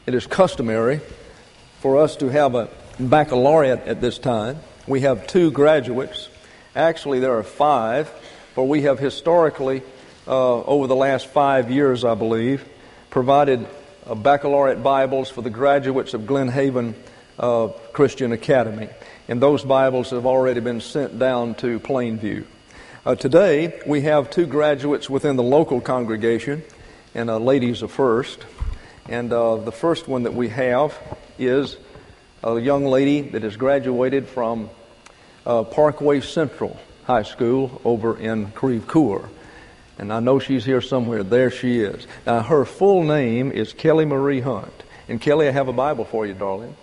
It is customary for us to have a baccalaureate at this time. We have 2 graduates. Actually, there are 5, for we have historically, over the last 5 years, I believe, provided baccalaureate Bibles for the graduates of Glen Haven Christian Academy. And those Bibles have already been sent down to Plainview. Today, we have 2 graduates within the local congregation, and ladies are first. And the first one that we have is a young lady that has graduated from Parkway Central High School over in Creve Coeur. And I know she's here somewhere. There she is. Now, her full name is Kelly Marie Hunt. And Kelly, I have a Bible for you, darling.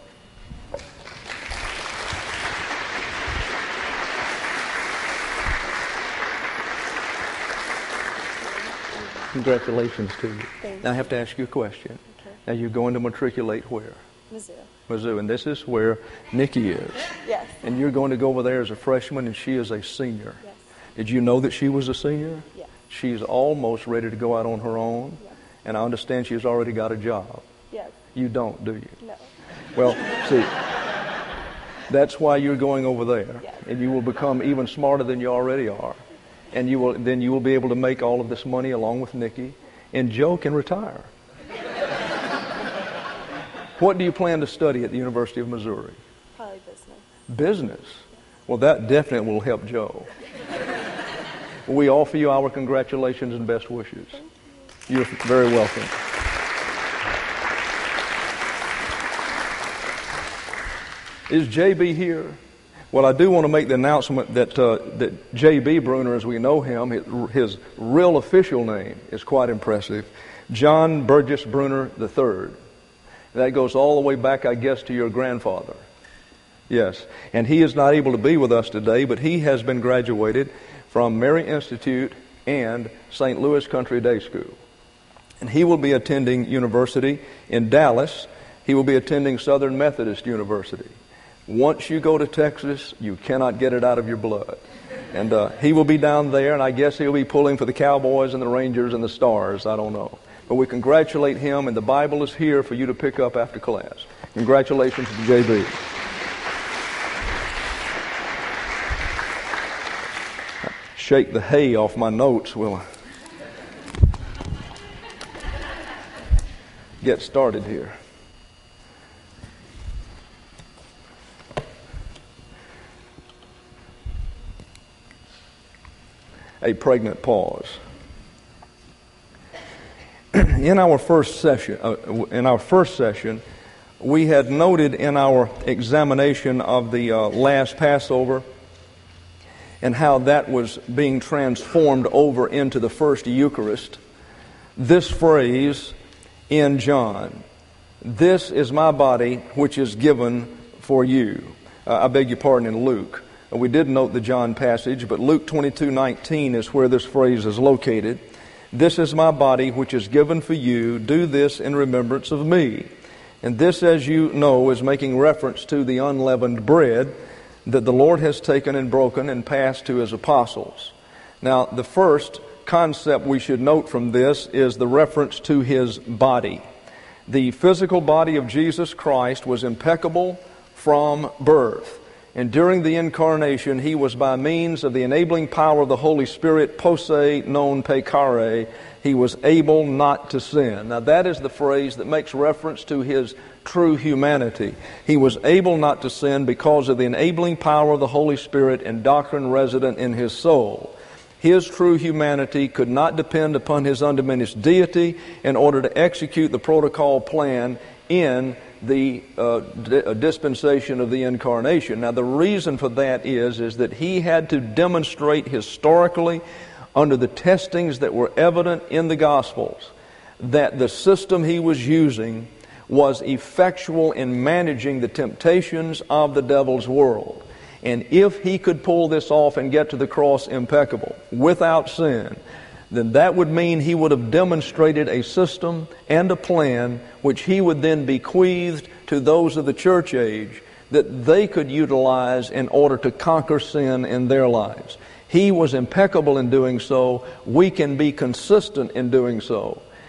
Congratulations to you. Thank Now, I you. have to ask you a question. Okay. Now, you're going to matriculate where? Mizzou. Mizzou. And this is where Nikki is. Yes. And you're going to go over there as a freshman, and she is a senior. Yes. Did you know that she was a senior? Yes. She's almost ready to go out on her own. Yes. And I understand she's already got a job. Yes. You don't, do you? No. Well, see, that's why you're going over there. Yes. And you will become even smarter than you already are. And you will be able to make all of this money along with Nikki. And Joe can retire. What do you plan to study at the University of Missouri? Probably business. Business? Well, that definitely will help Joe. We offer you our congratulations and best wishes. You're very welcome. Is JB here? Well, I do want to make the announcement that J.B. Bruner, as we know him, his real official name is quite impressive. John Burgess Bruner III. That goes all the way back, I guess, to your grandfather. Yes. And he is not able to be with us today, but he has been graduated from Mary Institute and St. Louis Country Day School. And he will be attending university in Dallas. He will be attending Southern Methodist University. Once you go to Texas, you cannot get it out of your blood. And he will be down there, and I guess he'll be pulling for the Cowboys and the Rangers and the Stars. I don't know. But we congratulate him, and the Bible is here for you to pick up after class. Congratulations to JB. Shake the hay off my notes. We'll get started here. A pregnant pause. In our first session, we had noted in our examination of the last Passover and how that was being transformed over into the first Eucharist, this phrase in John, "This is my body which is given for you." I beg your pardon, in Luke. We did note the John passage, but Luke 22:19 is where this phrase is located. "This is my body which is given for you. Do this in remembrance of me." And this, as you know, is making reference to the unleavened bread that the Lord has taken and broken and passed to His apostles. Now, the first concept we should note from this is the reference to His body. The physical body of Jesus Christ was impeccable from birth. And during the incarnation, He was, by means of the enabling power of the Holy Spirit, posse non peccare, He was able not to sin. Now that is the phrase that makes reference to His true humanity. He was able not to sin because of the enabling power of the Holy Spirit and doctrine resident in His soul. His true humanity could not depend upon His undiminished deity in order to execute the protocol plan in the dispensation of the incarnation. Now the reason for that is that He had to demonstrate historically under the testings that were evident in the Gospels that the system He was using was effectual in managing the temptations of the devil's world. And if He could pull this off and get to the cross impeccable, without sin, then that would mean He would have demonstrated a system and a plan which He would then bequeathed to those of the church age that they could utilize in order to conquer sin in their lives. He was impeccable in doing so. We can be consistent in doing so.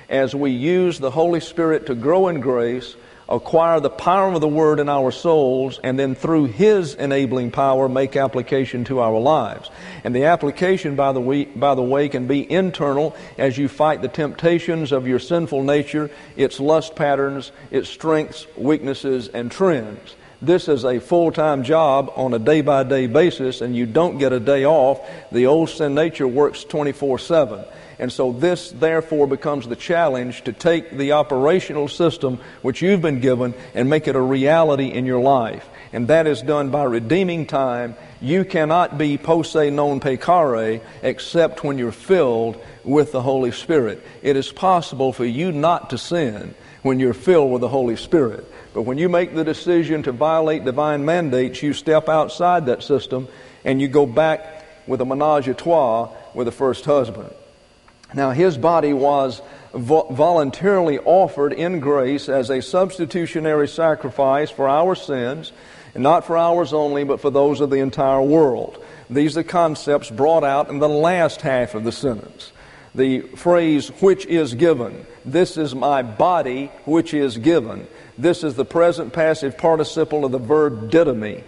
as we use the Holy Spirit to grow in grace, acquire the power of the Word in our souls, and then through His enabling power make application to our lives. And the application, by the way, can be internal as you fight the temptations of your sinful nature, its lust patterns, its strengths, weaknesses, and trends. This is a full-time job on a day-by-day basis, and you don't get a day off. The old sin nature works 24/7. And so this, therefore, becomes the challenge to take the operational system which you've been given and make it a reality in your life. And that is done by redeeming time. You cannot be posse non pecare except when you're filled with the Holy Spirit. It is possible for you not to sin when you're filled with the Holy Spirit. But when you make the decision to violate divine mandates, you step outside that system and you go back with a menage a trois with the first husband. Now, His body was voluntarily offered in grace as a substitutionary sacrifice for our sins, and not for ours only, but for those of the entire world. These are concepts brought out in the last half of the sentence. The phrase, which is given. This is my body which is given. This is the present passive participle of the verb didomi.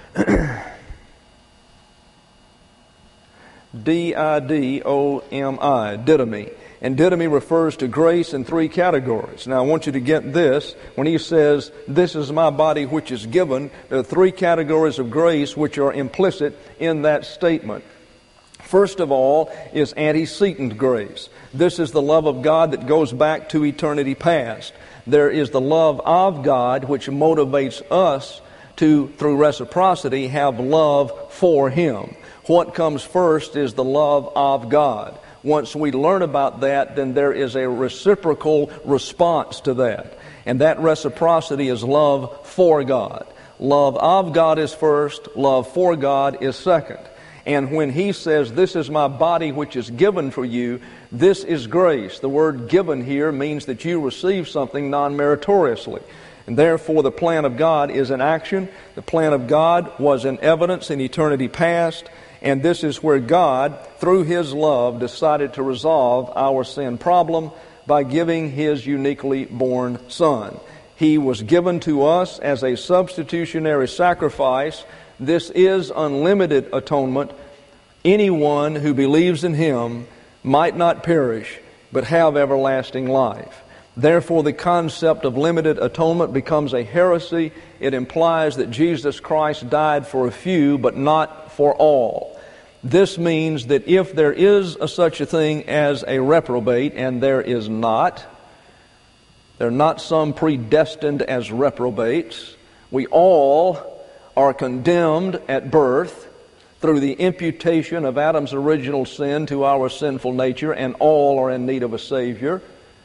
D-I-D-O-M-I, didomi. And didomi refers to grace in three categories. Now I want you to get this. When he says, this is my body which is given, there are three categories of grace which are implicit in that statement. First of all is antecedent grace. This is the love of God that goes back to eternity past. There is the love of God which motivates us to, through reciprocity, have love for Him. What comes first is the love of God. Once we learn about that, then there is a reciprocal response to that. And that reciprocity is love for God. Love of God is first, love for God is second. And when He says, this is my body which is given for you, this is grace. The word given here means that you receive something non-meritoriously. And therefore the plan of God is in action. The plan of God was in evidence in eternity past. And this is where God, through His love, decided to resolve our sin problem by giving His uniquely born Son. He was given to us as a substitutionary sacrifice. This is unlimited atonement. Anyone who believes in Him might not perish, but have everlasting life. Therefore, the concept of limited atonement becomes a heresy. It implies that Jesus Christ died for a few, but not for all. This means that if there is such a thing as a reprobate, and there is not, there are not some predestined as reprobates. We all are condemned at birth through the imputation of Adam's original sin to our sinful nature, and all are in need of a Savior.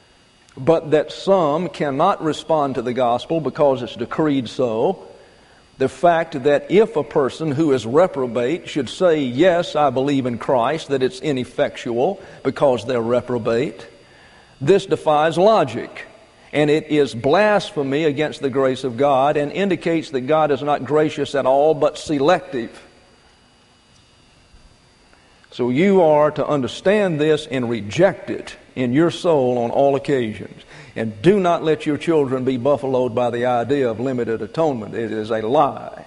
But that some cannot respond to the gospel because it's decreed so. The fact that if a person who is reprobate should say, yes, I believe in Christ, that it's ineffectual because they're reprobate. This defies logic. And it is blasphemy against the grace of God and indicates that God is not gracious at all, but selective. So you are to understand this and reject it in your soul on all occasions. And do not let your children be buffaloed by the idea of limited atonement. It is a lie.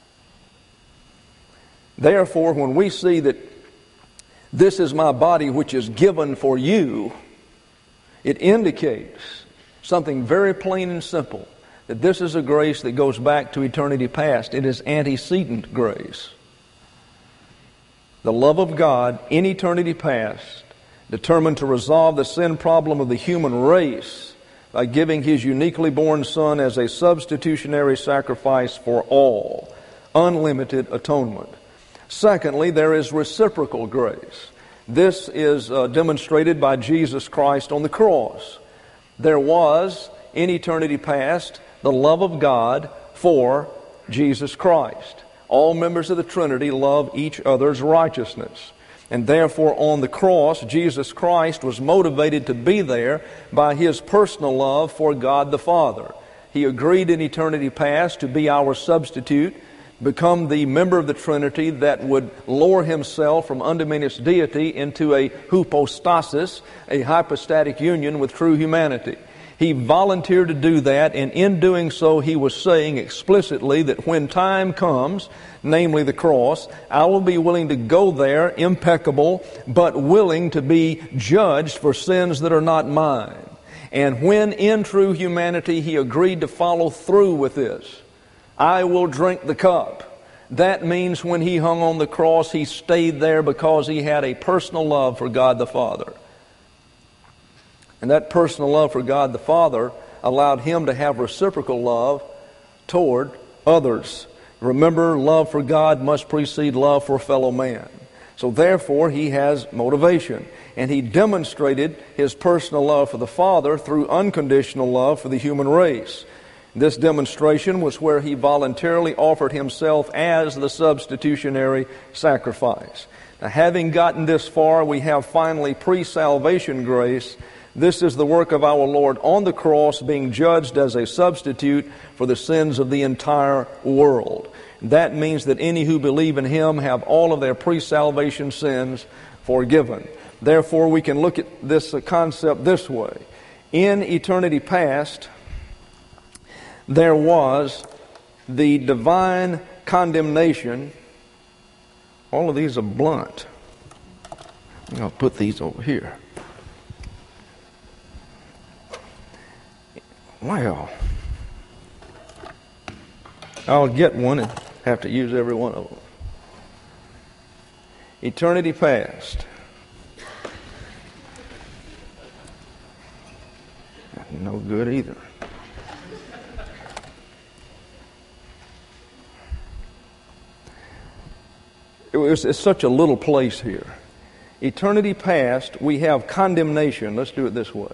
Therefore, when we see that this is my body which is given for you, it indicates something very plain and simple, that this is a grace that goes back to eternity past. It is antecedent grace. The love of God in eternity past, determined to resolve the sin problem of the human race by giving His uniquely born Son as a substitutionary sacrifice for all. Unlimited atonement. Secondly, there is reciprocal grace. This is demonstrated by Jesus Christ on the cross. There was, in eternity past, the love of God for Jesus Christ. All members of the Trinity love each other's righteousness. And therefore, on the cross, Jesus Christ was motivated to be there by His personal love for God the Father. He agreed in eternity past to be our substitute, become the member of the Trinity that would lower himself from undiminished deity into a hypostasis, a hypostatic union with true humanity. He volunteered to do that, and in doing so, he was saying explicitly that when time comes, namely the cross, I will be willing to go there, impeccable, but willing to be judged for sins that are not mine. And when in true humanity he agreed to follow through with this, I will drink the cup. That means when he hung on the cross, he stayed there because he had a personal love for God the Father. And that personal love for God the Father allowed him to have reciprocal love toward others. Remember, love for God must precede love for fellow man. So therefore, he has motivation. And he demonstrated his personal love for the Father through unconditional love for the human race. This demonstration was where he voluntarily offered himself as the substitutionary sacrifice. Now, having gotten this far, we have finally pre-salvation grace. This is the work of our Lord on the cross, being judged as a substitute for the sins of the entire world. That means that any who believe in him have all of their pre-salvation sins forgiven. Therefore, we can look at this concept this way. In eternity past, there was the divine condemnation. All of these are blunt. I'll put these over here. Well, I'll get one and have to use every one of them. Eternity past. No good either. It's such a little place here. Eternity past, we have condemnation. Let's do it this way.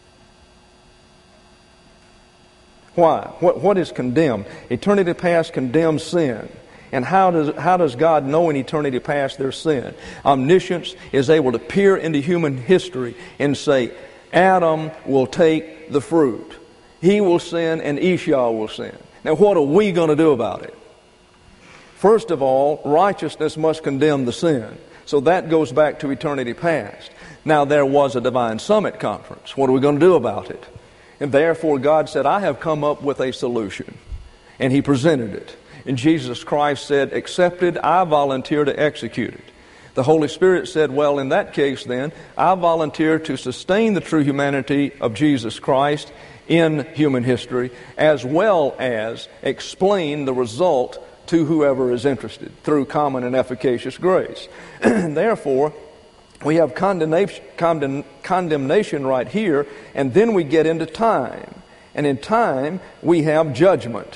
Why? What is condemned? Eternity past condemns sin. And how does God know in eternity past their sin? Omniscience is able to peer into human history and say, Adam will take the fruit. He will sin and Esau will sin. Now what are we going to do about it? First of all, righteousness must condemn the sin. So that goes back to eternity past. Now there was a divine summit conference. What are we going to do about it? And therefore God said, I have come up with a solution. And He presented it. And Jesus Christ said, accept it, I volunteer to execute it. The Holy Spirit said, well, in that case then, I volunteer to sustain the true humanity of Jesus Christ in human history, as well as explain the result to whoever is interested through common and efficacious grace. Therefore, we have condemnation right here, and then we get into time. And in time, we have judgment.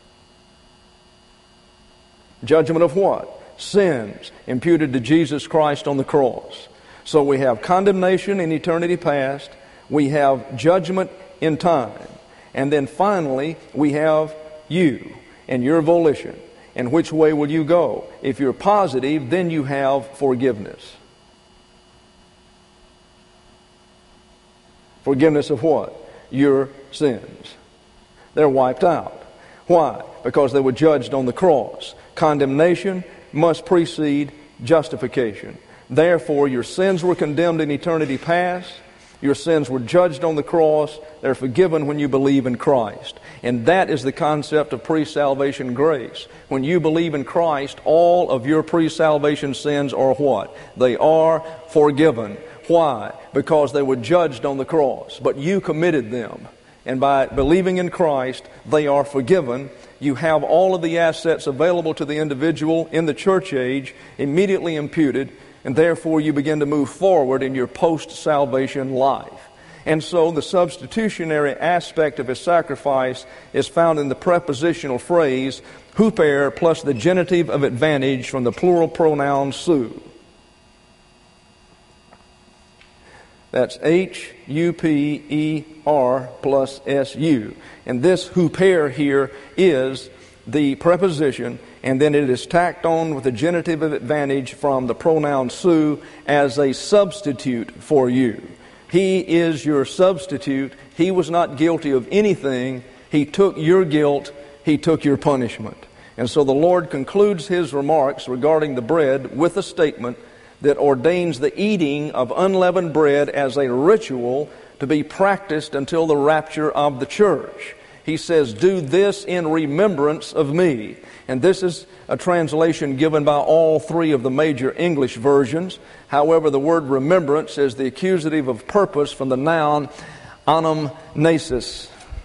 Judgment of what? Sins imputed to Jesus Christ on the cross. So we have condemnation in eternity past. We have judgment in time. And then finally, we have you and your volition. And which way will you go? If you're positive, then you have forgiveness. Forgiveness of what? Your sins. They're wiped out. Why? Because they were judged on the cross. Condemnation must precede justification. Therefore, your sins were condemned in eternity past. Your sins were judged on the cross. They're forgiven when you believe in Christ. And that is the concept of pre-salvation grace. When you believe in Christ, all of your pre-salvation sins are what? They are forgiven. Why? Because they were judged on the cross. But you committed them. And by believing in Christ, they are forgiven. You have all of the assets available to the individual in the church age immediately imputed, and therefore you begin to move forward in your post-salvation life. And so the substitutionary aspect of His sacrifice is found in the prepositional phrase, huper, plus the genitive of advantage from the plural pronoun su. That's H-U-P-E-R plus S-U. And this huper here is the preposition, and then it is tacked on with the genitive of advantage from the pronoun su as a substitute for you. He is your substitute. He was not guilty of anything. He took your guilt. He took your punishment. And so the Lord concludes His remarks regarding the bread with a statement that ordains the eating of unleavened bread as a ritual to be practiced until the rapture of the church. He says, "Do this in remembrance of me." And this is a translation given by all three of the major English versions. However, the word remembrance is the accusative of purpose from the noun anamnesis.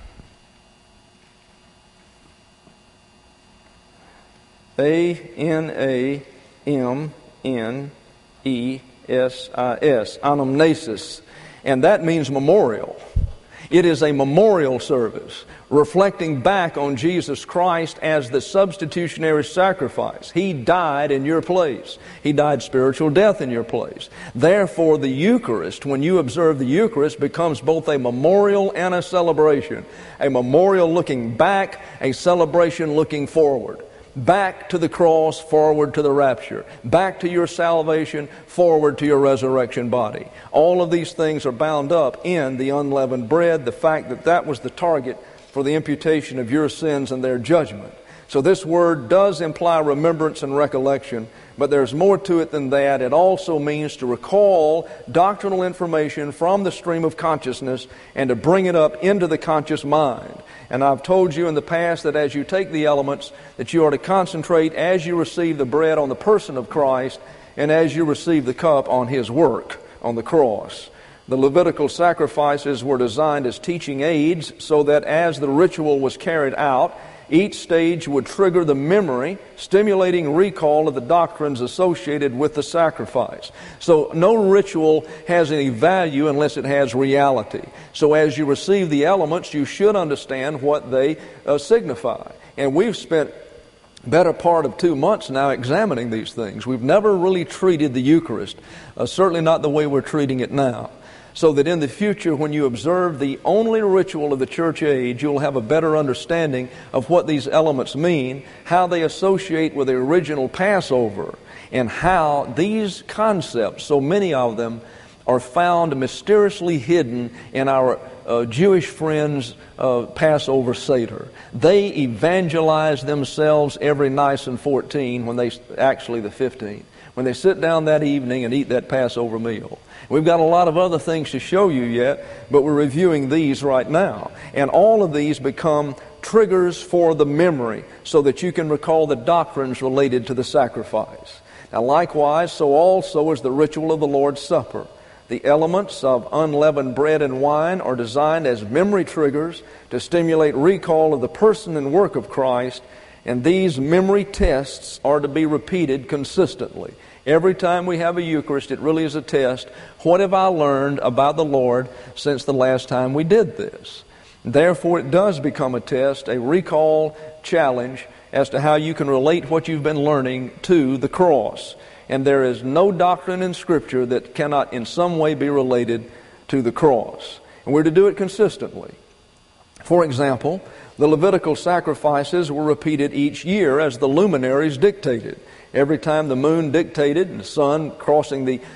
A-N-A-M-N-E-S-I-S, anamnesis. And that means memorial. It is a memorial service reflecting back on Jesus Christ as the substitutionary sacrifice. He died in your place. He died spiritual death in your place. Therefore, the Eucharist, when you observe the Eucharist, becomes both a memorial and a celebration. A memorial looking back, a celebration looking forward. Back to the cross, forward to the rapture. Back to your salvation, forward to your resurrection body. All of these things are bound up in the unleavened bread, the fact that that was the target for the imputation of your sins and their judgment. So this word does imply remembrance and recollection, but there's more to it than that. It also means to recall doctrinal information from the stream of consciousness and to bring it up into the conscious mind. And I've told you in the past that as you take the elements, that you are to concentrate as you receive the bread on the person of Christ and as you receive the cup on His work on the cross. The Levitical sacrifices were designed as teaching aids so that as the ritual was carried out, each stage would trigger the memory, stimulating recall of the doctrines associated with the sacrifice. So no ritual has any value unless it has reality. So as you receive the elements, you should understand what they signify. And we've spent better part of 2 months now examining these things. We've never really treated the Eucharist, certainly not the way we're treating it now. So that in the future, when you observe the only ritual of the church age, you'll have a better understanding of what these elements mean, how they associate with the original Passover, and how these concepts, so many of them, are found mysteriously hidden in our Jewish friends' Passover Seder. They evangelize themselves every Nisan 14, when they actually the 15th, when they sit down that evening and eat that Passover meal. We've got a lot of other things to show you yet, but we're reviewing these right now. And all of these become triggers for the memory so that you can recall the doctrines related to the sacrifice. Now likewise, so also is the ritual of the Lord's Supper. The elements of unleavened bread and wine are designed as memory triggers to stimulate recall of the person and work of Christ, and these memory tests are to be repeated consistently. Every time we have a Eucharist, it really is a test. What have I learned about the Lord since the last time we did this? Therefore, it does become a test, a recall challenge as to how you can relate what you've been learning to the cross. And there is no doctrine in Scripture that cannot in some way be related to the cross. And we're to do it consistently. For example, the Levitical sacrifices were repeated each year as the luminaries dictated. Every time the moon dictated and the sun crossing the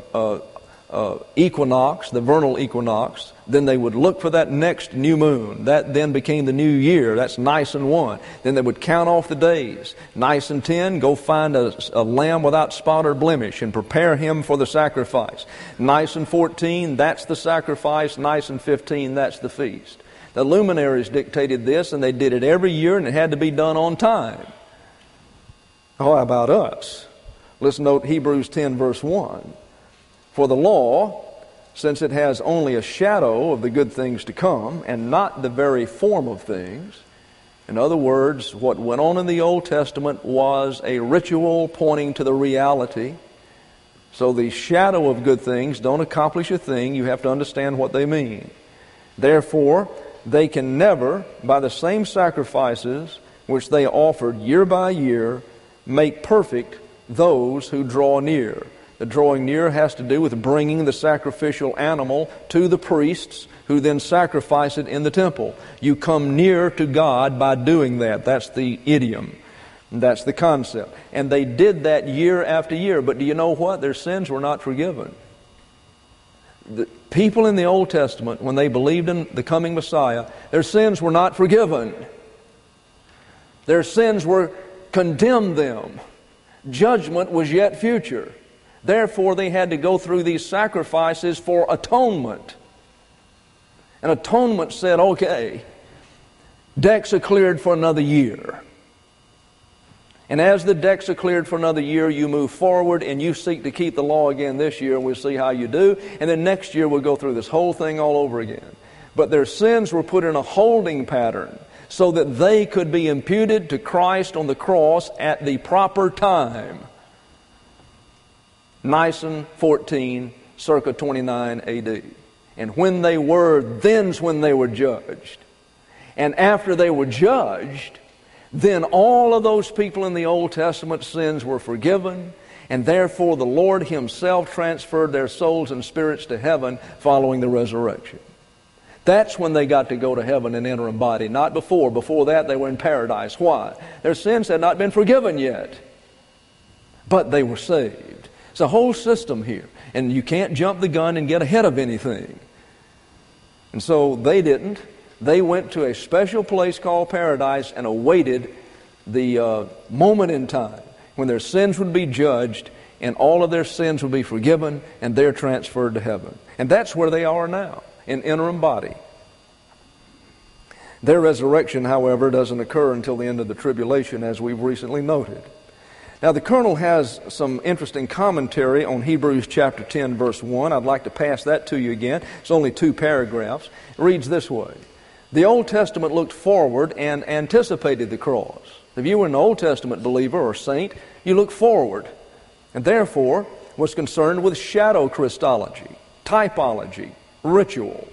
equinox, the vernal equinox, then they would look for that next new moon. That then became the new year. That's Nisan 1. Then they would count off the days. Nisan 10, go find a lamb without spot or blemish and prepare him for the sacrifice. Nisan 14, that's the sacrifice. Nisan 15, that's the feast. The luminaries dictated this, and they did it every year, and it had to be done on time. How about us? Let's note Hebrews 10, verse 1. For the law, since it has only a shadow of the good things to come, and not the very form of things, in other words, what went on in the Old Testament was a ritual pointing to the reality. So the shadow of good things don't accomplish a thing. You have to understand what they mean. Therefore, they can never, by the same sacrifices which they offered year by year, make perfect those who draw near. The drawing near has to do with bringing the sacrificial animal to the priests who then sacrifice it in the temple. You come near to God by doing that. That's the idiom. That's the concept. And they did that year after year. But do you know what? Their sins were not forgiven. The people in the Old Testament, when they believed in the coming Messiah, their sins were not forgiven. Their sins were condemned them. Judgment was yet future. Therefore, they had to go through these sacrifices for atonement. And atonement said, okay, decks are cleared for another year. And as the decks are cleared for another year, you move forward and you seek to keep the law again this year, and we'll see how you do. And then next year we'll go through this whole thing all over again. But their sins were put in a holding pattern so that they could be imputed to Christ on the cross at the proper time. Nisan 14, circa 29 AD. And when they were, then's when they were judged. And after they were judged, then all of those people in the Old Testament sins were forgiven, and therefore the Lord Himself transferred their souls and spirits to heaven following the resurrection. That's when they got to go to heaven and enter a body, not before. Before that, they were in paradise. Why? Their sins had not been forgiven yet, but they were saved. It's a whole system here, and you can't jump the gun and get ahead of anything. And so they didn't. They went to a special place called paradise and awaited the moment in time when their sins would be judged and all of their sins would be forgiven and they're transferred to heaven. And that's where they are now, in interim body. Their resurrection, however, doesn't occur until the end of the tribulation, as we've recently noted. Now, the Colonel has some interesting commentary on Hebrews chapter 10, verse 1. I'd like to pass that to you again. It's only 2 paragraphs. It reads this way. The Old Testament looked forward and anticipated the cross. If you were an Old Testament believer or saint, you looked forward, and therefore was concerned with shadow Christology, typology, ritual.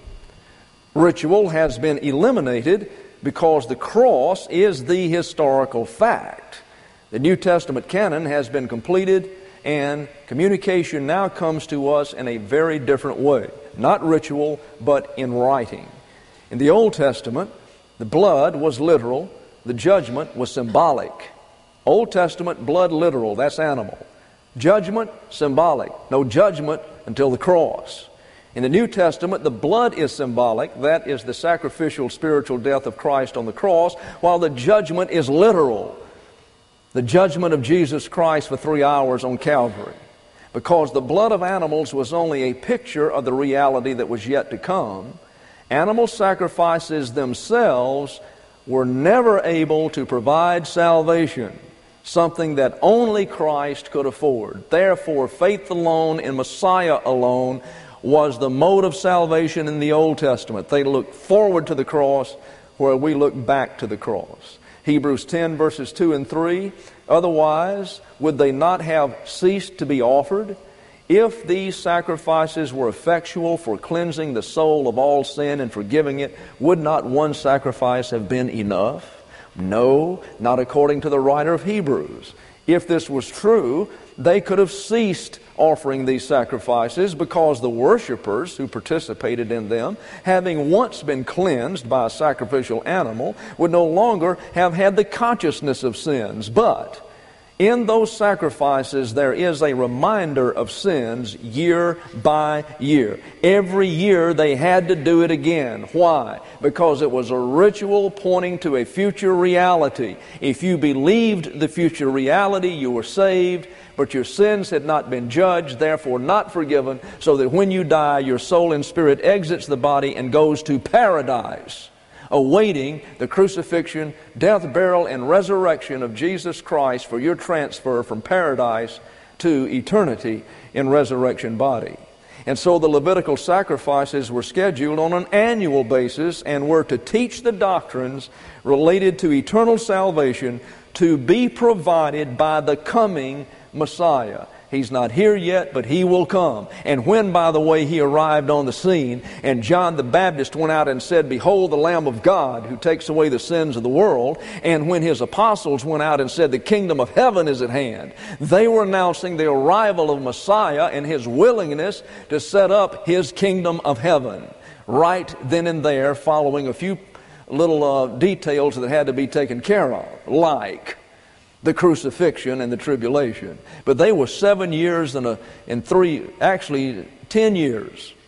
Ritual has been eliminated because the cross is the historical fact. The New Testament canon has been completed, and communication now comes to us in a very different way. Not ritual, but in writing. In the Old Testament, the blood was literal, the judgment was symbolic. Old Testament, blood literal, that's animal. Judgment, symbolic. No judgment until the cross. In the New Testament, the blood is symbolic, that is the sacrificial spiritual death of Christ on the cross, while the judgment is literal. The judgment of Jesus Christ for 3 hours on Calvary. Because the blood of animals was only a picture of the reality that was yet to come, animal sacrifices themselves were never able to provide salvation, something that only Christ could afford. Therefore, faith alone in Messiah alone was the mode of salvation in the Old Testament. They looked forward to the cross, where we look back to the cross. Hebrews 10, verses 2 and 3, otherwise, would they not have ceased to be offered? If these sacrifices were effectual for cleansing the soul of all sin and forgiving it, would not one sacrifice have been enough? No, not according to the writer of Hebrews. If this was true, they could have ceased offering these sacrifices because the worshipers who participated in them, having once been cleansed by a sacrificial animal, would no longer have had the consciousness of sins. But in those sacrifices, there is a reminder of sins year by year. Every year they had to do it again. Why? Because it was a ritual pointing to a future reality. If you believed the future reality, you were saved, but your sins had not been judged, therefore not forgiven, so that when you die, your soul and spirit exits the body and goes to paradise, awaiting the crucifixion, death, burial, and resurrection of Jesus Christ for your transfer from paradise to eternity in resurrection body. And so the Levitical sacrifices were scheduled on an annual basis and were to teach the doctrines related to eternal salvation to be provided by the coming Messiah. He's not here yet, but He will come. And when, by the way, He arrived on the scene, and John the Baptist went out and said, "Behold the Lamb of God who takes away the sins of the world," and when His apostles went out and said, "The kingdom of heaven is at hand," they were announcing the arrival of Messiah and His willingness to set up His kingdom of heaven. Right then and there, following a few little details that had to be taken care of, like the crucifixion and the tribulation. But they were 7 years and 10 years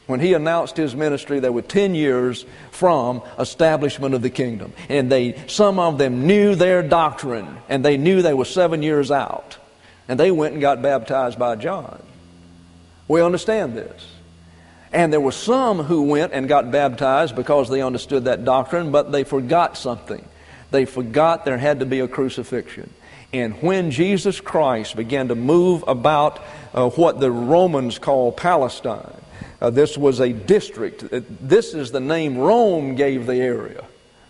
When he announced his ministry, they were 10 years from establishment of the kingdom. And some of them knew their doctrine, and they knew they were 7 years out. And they went and got baptized by John. We understand this. And there were some who went and got baptized because they understood that doctrine, but they forgot something. They forgot there had to be a crucifixion. And when Jesus Christ began to move about what the Romans call Palestine, this was a district. This is the name Rome gave the area.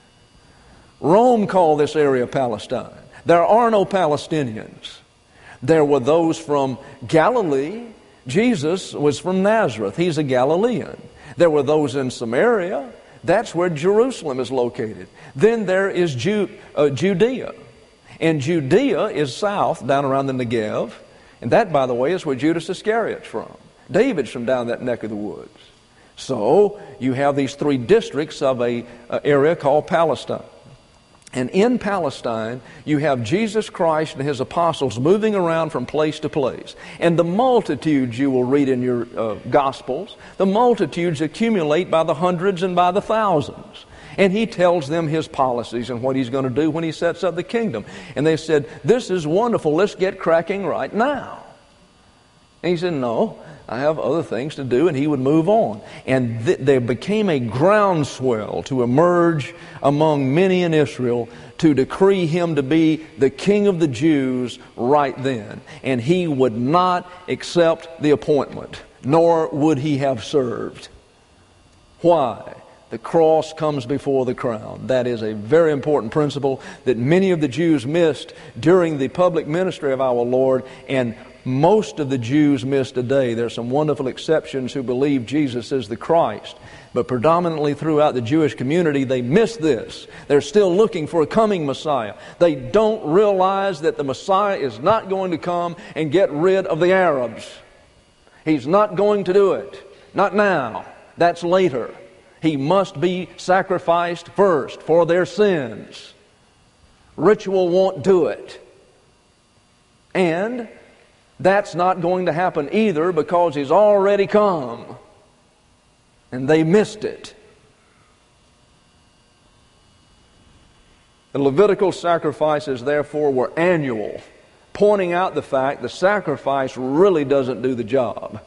Rome called this area Palestine. There are no Palestinians. There were those from Galilee. Jesus was from Nazareth. He's a Galilean. There were those in Samaria. That's where Jerusalem is located. Then there is Judea. And Judea is south, down around the Negev. And that, by the way, is where Judas Iscariot's from. David's from down that neck of the woods. So you have these three districts of an area called Palestine. And in Palestine, you have Jesus Christ and His apostles moving around from place to place. And the multitudes you will read in your Gospels, the multitudes accumulate by the hundreds and by the thousands. And He tells them His policies and what He's going to do when He sets up the kingdom. And they said, "This is wonderful, let's get cracking right now." And He said, "No, I have other things to do," and He would move on. And there became a groundswell to emerge among many in Israel to decree Him to be the King of the Jews right then. And He would not accept the appointment, nor would He have served. Why? The cross comes before the crown. That is a very important principle that many of the Jews missed during the public ministry of our Lord, and most of the Jews miss today. There are some wonderful exceptions who believe Jesus is the Christ. But predominantly throughout the Jewish community, they miss this. They're still looking for a coming Messiah. They don't realize that the Messiah is not going to come and get rid of the Arabs. He's not going to do it. Not now. That's later. He must be sacrificed first for their sins. Ritual won't do it. And that's not going to happen either, because He's already come. And they missed it. The Levitical sacrifices, therefore, were annual, pointing out the fact the sacrifice really doesn't do the job.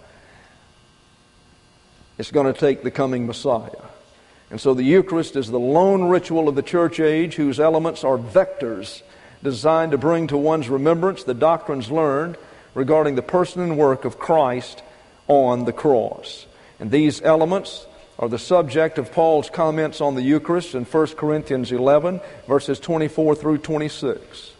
It's going to take the coming Messiah. And so the Eucharist is the lone ritual of the church age, whose elements are vectors designed to bring to one's remembrance the doctrines learned regarding the person and work of Christ on the cross. And these elements are the subject of Paul's comments on the Eucharist in 1 Corinthians 11, verses 24 through 26.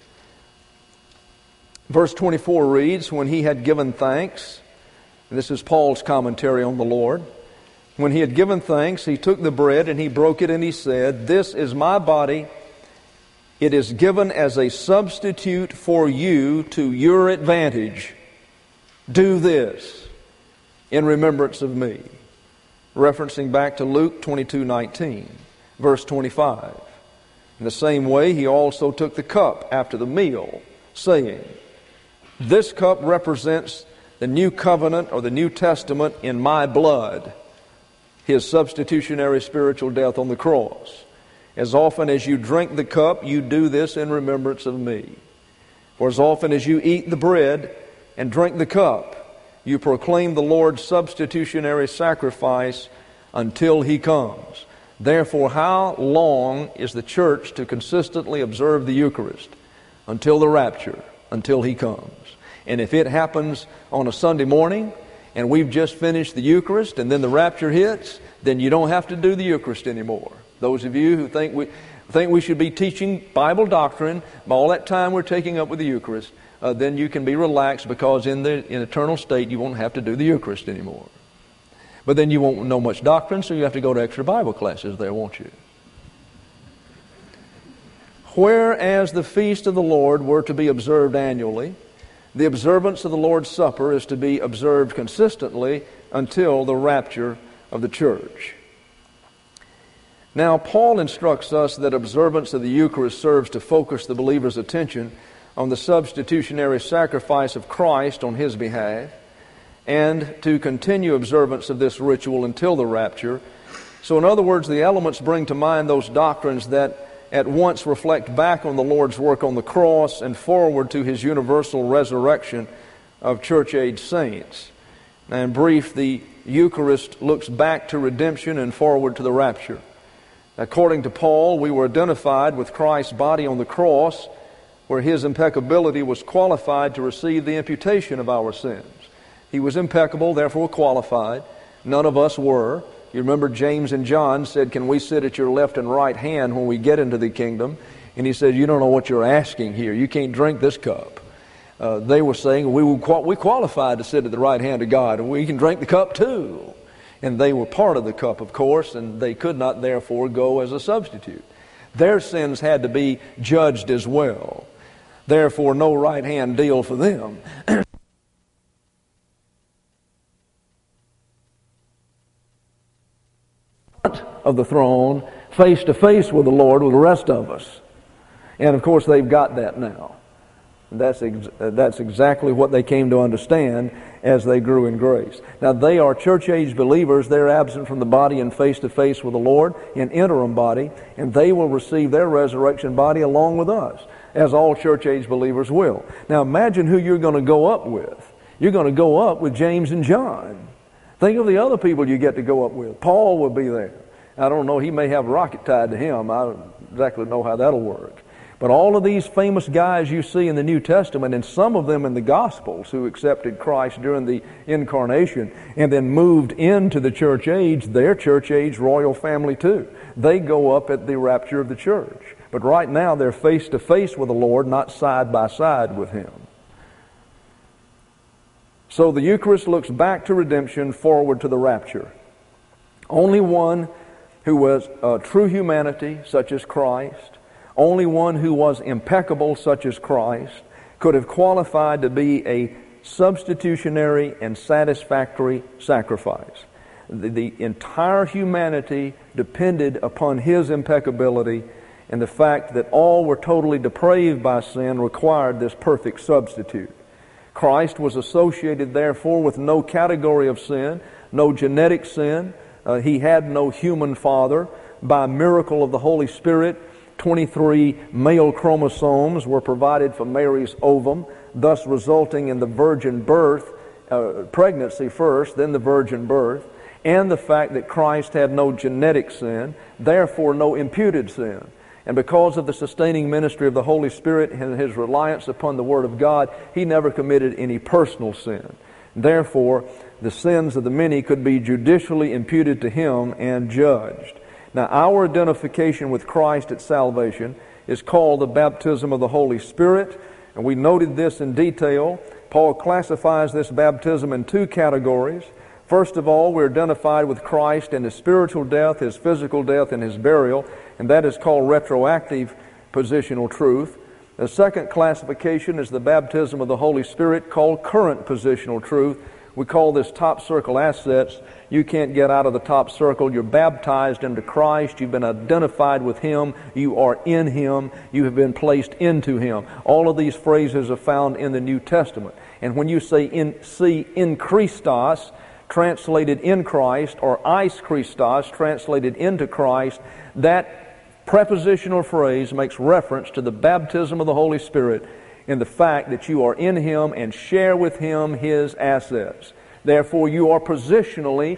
Verse 24 reads, "When he had given thanks," and this is Paul's commentary on the Lord, "when he had given thanks, he took the bread and he broke it and he said, 'This is my body. It is given as a substitute for you to your advantage. Do this in remembrance of me.'" Referencing back to Luke 22:19, verse 25. "In the same way, he also took the cup after the meal, saying, 'This cup represents the new covenant or the New Testament in my blood,'" His substitutionary spiritual death on the cross. "As often as you drink the cup, you do this in remembrance of me. For as often as you eat the bread and drink the cup, you proclaim the Lord's substitutionary sacrifice until He comes. Therefore, how long is the church to consistently observe the Eucharist? Until the rapture, until He comes. And if it happens on a Sunday morning, and we've just finished the Eucharist, and then the rapture hits, then you don't have to do the Eucharist anymore. Those of you who think we should be teaching Bible doctrine by all that time we're taking up with the Eucharist, then you can be relaxed, because in eternal state you won't have to do the Eucharist anymore. But then you won't know much doctrine, so you have to go to extra Bible classes there, won't you? "Whereas the feast of the Lord were to be observed annually, the observance of the Lord's Supper is to be observed consistently until the rapture of the church." Now, Paul instructs us that observance of the Eucharist serves to focus the believer's attention on the substitutionary sacrifice of Christ on his behalf, and to continue observance of this ritual until the rapture. So in other words, the elements bring to mind those doctrines that at once reflect back on the Lord's work on the cross and forward to His universal resurrection of church-age saints. Now, in brief, the Eucharist looks back to redemption and forward to the rapture. According to Paul, we were identified with Christ's body on the cross, where His impeccability was qualified to receive the imputation of our sins. He was impeccable, therefore qualified. None of us were. You remember James and John said, "Can we sit at your left and right hand when we get into the kingdom?" And He said, "You don't know what you're asking here. You can't drink this cup." They were saying, we qualified to sit at the right hand of God, and we can drink the cup too. And they were part of the cup, of course, and they could not therefore go as a substitute. Their sins had to be judged as well. Therefore, no right-hand deal for them. Of the throne, face to face with the Lord with the rest of us. And of course, they've got that now. That's exactly what they came to understand as they grew in grace. Now, they are church-age believers. They're absent from the body and face-to-face with the Lord in interim body, and they will receive their resurrection body along with us, as all church-age believers will. Now, imagine who you're going to go up with. You're going to go up with James and John. Think of the other people you get to go up with. Paul will be there. I don't know, he may have a rocket tied to him. I don't exactly know how that'll work. But all of these famous guys you see in the New Testament, and some of them in the Gospels who accepted Christ during the incarnation and then moved into the church age, their church age royal family too. They go up at the rapture of the church. But right now they're face to face with the Lord, not side by side with Him. So the Eucharist looks back to redemption, forward to the rapture. Only one who was true humanity, such as Christ, only one who was impeccable, such as Christ, could have qualified to be a substitutionary and satisfactory sacrifice. The entire humanity depended upon His impeccability, and the fact that all were totally depraved by sin required this perfect substitute. Christ was associated, therefore, with no category of sin, no genetic sin. He had no human father. By miracle of the Holy Spirit, 23 male chromosomes were provided for Mary's ovum, thus resulting in the virgin birth, pregnancy first, then the virgin birth, and the fact that Christ had no genetic sin, therefore no imputed sin. And because of the sustaining ministry of the Holy Spirit and His reliance upon the Word of God, He never committed any personal sin. Therefore, the sins of the many could be judicially imputed to Him and judged. Now, our identification with Christ at salvation is called the baptism of the Holy Spirit, and we noted this in detail. Paul classifies this baptism in two categories. First of all, we're identified with Christ in His spiritual death, His physical death, and His burial, and that is called retroactive positional truth. The second classification is the baptism of the Holy Spirit, called current positional truth. We call this top circle assets. You can't get out of the top circle. You're baptized into Christ. You've been identified with Him. You are in Him. You have been placed into Him. All of these phrases are found in the New Testament. And when you say in Christos, translated in Christ, or eis Christos, translated into Christ, that prepositional phrase makes reference to the baptism of the Holy Spirit in the fact that you are in Him and share with Him His assets. Therefore, you are positionally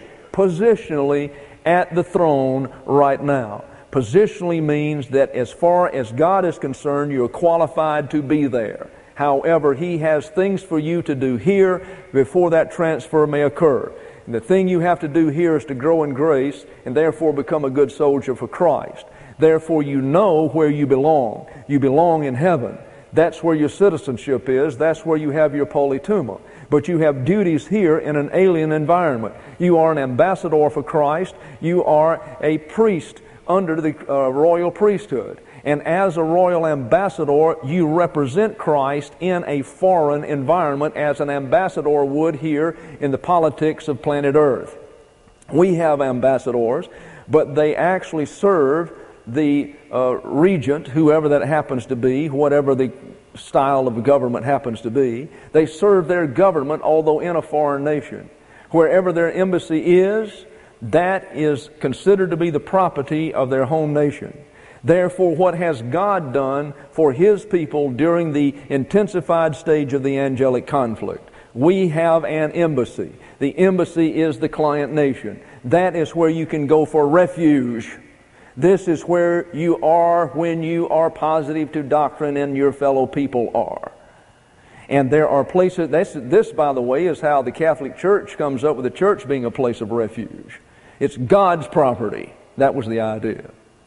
at the throne right now. Positionally means that as far as God is concerned, you are qualified to be there. However, He has things for you to do here before that transfer may occur. And the thing you have to do here is to grow in grace and therefore become a good soldier for Christ. Therefore, you know where you belong. You belong in heaven. That's where your citizenship is. That's where you have your polituma. But you have duties here in an alien environment. You are an ambassador for Christ. You are a priest under the royal priesthood. And as a royal ambassador, you represent Christ in a foreign environment as an ambassador would here in the politics of planet Earth. We have ambassadors, but they actually serve the regent, whoever that happens to be, whatever the style of government happens to be. They serve their government, although in a foreign nation. Wherever their embassy is, that is considered to be the property of their home nation. Therefore, what has God done for His people during the intensified stage of the angelic conflict? We have an embassy. The embassy is the client nation. That is where you can go for refuge. This is where you are when you are positive to doctrine and your fellow people are. And there are places, this by the way is how the Catholic Church comes up with the church being a place of refuge. It's God's property. That was the idea.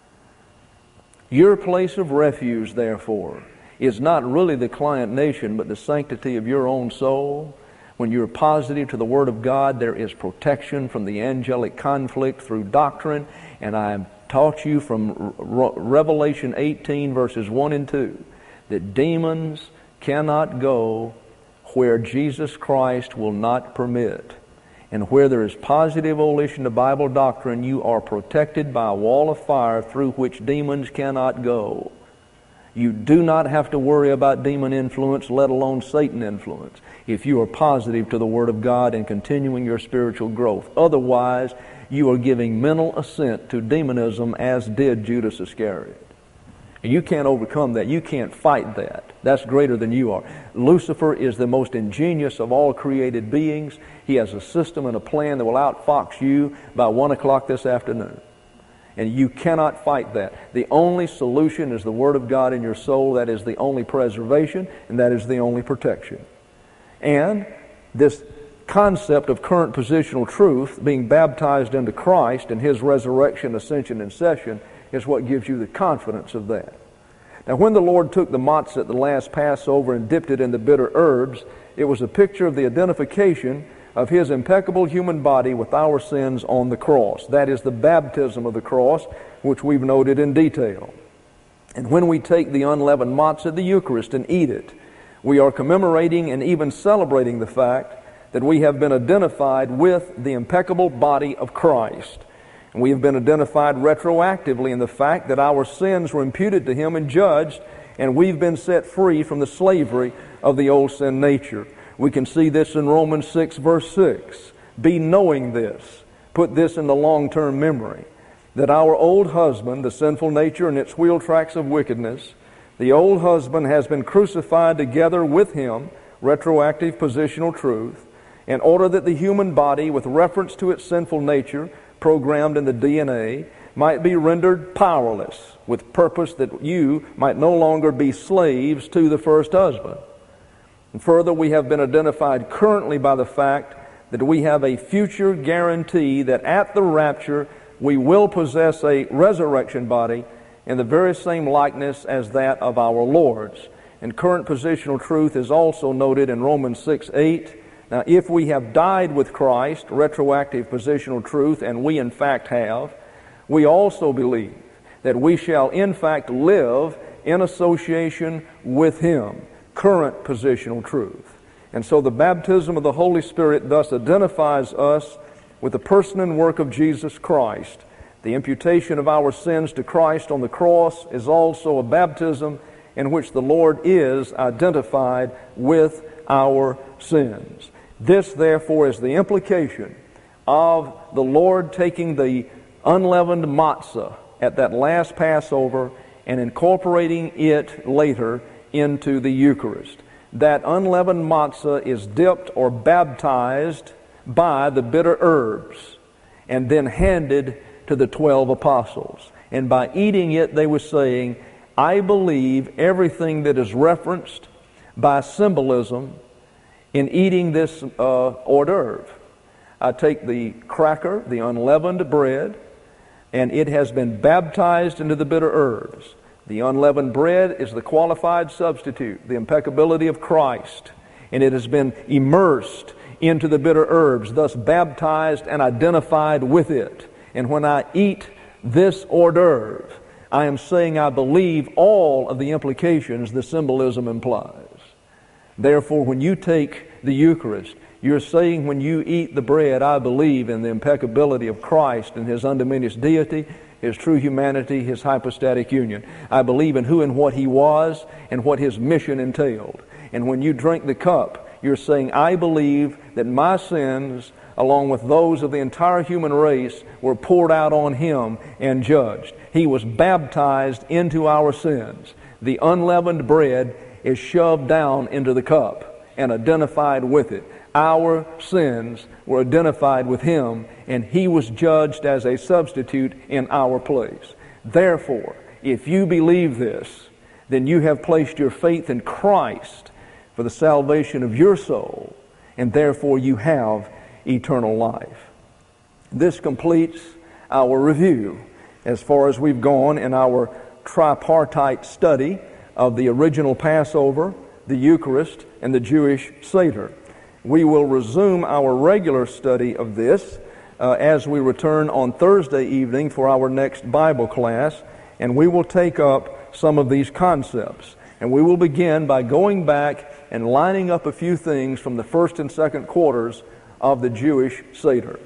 Your place of refuge, therefore, is not really the client nation, but the sanctity of your own soul. When you're positive to the Word of God, there is protection from the angelic conflict through doctrine. And I taught you from Revelation 18, verses 1 and 2, that demons cannot go where Jesus Christ will not permit. And where there is positive volition to Bible doctrine, you are protected by a wall of fire through which demons cannot go. You do not have to worry about demon influence, let alone Satan influence, if you are positive to the Word of God and continuing your spiritual growth. Otherwise, you are giving mental assent to demonism, as did Judas Iscariot. And you can't overcome that. You can't fight that. That's greater than you are. Lucifer is the most ingenious of all created beings. He has a system and a plan that will outfox you by 1 o'clock this afternoon. And you cannot fight that. The only solution is the Word of God in your soul. That is the only preservation, and that is the only protection. And this concept of current positional truth, being baptized into Christ and His resurrection, ascension, and session, is what gives you the confidence of that. Now, when the Lord took the matzah at the last Passover and dipped it in the bitter herbs, it was a picture of the identification of His impeccable human body with our sins on the cross. That is the baptism of the cross, which we've noted in detail. And when we take the unleavened matzah, the Eucharist, and eat it, we are commemorating and even celebrating the fact that we have been identified with the impeccable body of Christ. And we have been identified retroactively in the fact that our sins were imputed to Him and judged, and we've been set free from the slavery of the old sin nature. We can see this in Romans 6, verse 6. Be knowing this, put this in the long-term memory, that our old husband, the sinful nature and its wheel tracks of wickedness, the old husband has been crucified together with Him, retroactive positional truth, in order that the human body, with reference to its sinful nature, programmed in the DNA, might be rendered powerless, with purpose that you might no longer be slaves to the first husband. And further, we have been identified currently by the fact that we have a future guarantee that at the rapture we will possess a resurrection body in the very same likeness as that of our Lord's. And current positional truth is also noted in Romans 6:8. Now, if we have died with Christ, retroactive positional truth, and we in fact have, we also believe that we shall in fact live in association with Him, current positional truth. And so the baptism of the Holy Spirit thus identifies us with the person and work of Jesus Christ. The imputation of our sins to Christ on the cross is also a baptism in which the Lord is identified with our sins. This, therefore, is the implication of the Lord taking the unleavened matzah at that last Passover and incorporating it later into the Eucharist. That unleavened matzah is dipped or baptized by the bitter herbs and then handed to the 12 apostles. And by eating it, they were saying, I believe everything that is referenced by symbolism in eating this hors d'oeuvre. I take the cracker, the unleavened bread, and it has been baptized into the bitter herbs. The unleavened bread is the qualified substitute, the impeccability of Christ, and it has been immersed into the bitter herbs, thus baptized and identified with it. And when I eat this hors d'oeuvre, I am saying I believe all of the implications the symbolism implies. Therefore, when you take the Eucharist, you're saying when you eat the bread, I believe in the impeccability of Christ and His undiminished deity, His true humanity, His hypostatic union. I believe in who and what He was and what His mission entailed. And when you drink the cup, you're saying, I believe that my sins, along with those of the entire human race, were poured out on Him and judged. He was baptized into our sins. The unleavened bread is shoved down into the cup and identified with it. Our sins were identified with Him, and He was judged as a substitute in our place. Therefore, if you believe this, then you have placed your faith in Christ for the salvation of your soul, and therefore you have eternal life. This completes our review as far as we've gone in our tripartite study of the original Passover, the Eucharist, and the Jewish Seder. We will resume our regular study of this as we return on Thursday evening for our next Bible class, and we will take up some of these concepts. And we will begin by going back and lining up a few things from the first and second quarters of the Jewish Seder.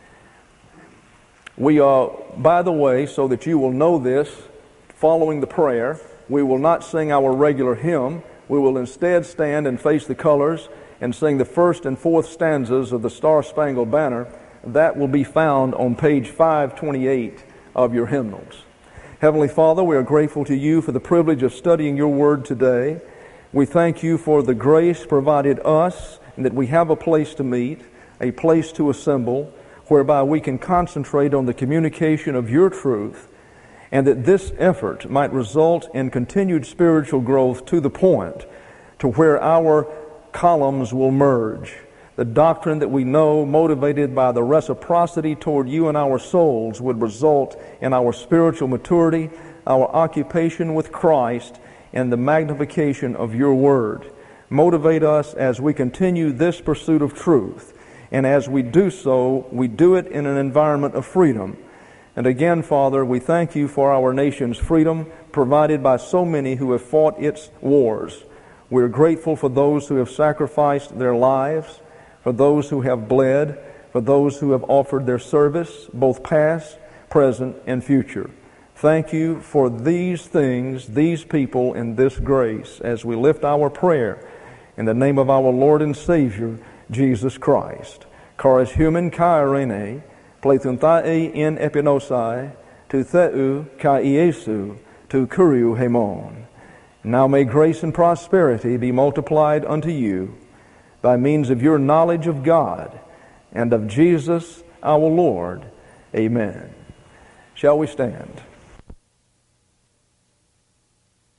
We by the way, so that you will know this, following the prayer, we will not sing our regular hymn. We will instead stand and face the colors and sing the first and fourth stanzas of the Star-Spangled Banner. That will be found on page 528 of your hymnals. Heavenly Father, we are grateful to You for the privilege of studying Your Word today. We thank You for the grace provided us and that we have a place to meet, a place to assemble, whereby we can concentrate on the communication of Your truth, and that this effort might result in continued spiritual growth to the point to where our columns will merge. The doctrine that we know, motivated by the reciprocity toward You and our souls, would result in our spiritual maturity, our occupation with Christ, and the magnification of Your Word. Motivate us as we continue this pursuit of truth. And as we do so, we do it in an environment of freedom. And again, Father, we thank You for our nation's freedom, provided by so many who have fought its wars. We are grateful for those who have sacrificed their lives, for those who have bled, for those who have offered their service, both past, present, and future. Thank You for these things, these people, and this grace as we lift our prayer in the name of our Lord and Savior, Jesus Christ. Charis human kai rene, pleithunthai in epinosai, tu theu kai Iesu, tu kuriu hemon. Now may grace and prosperity be multiplied unto you by means of your knowledge of God and of Jesus our Lord. Amen. Shall we stand?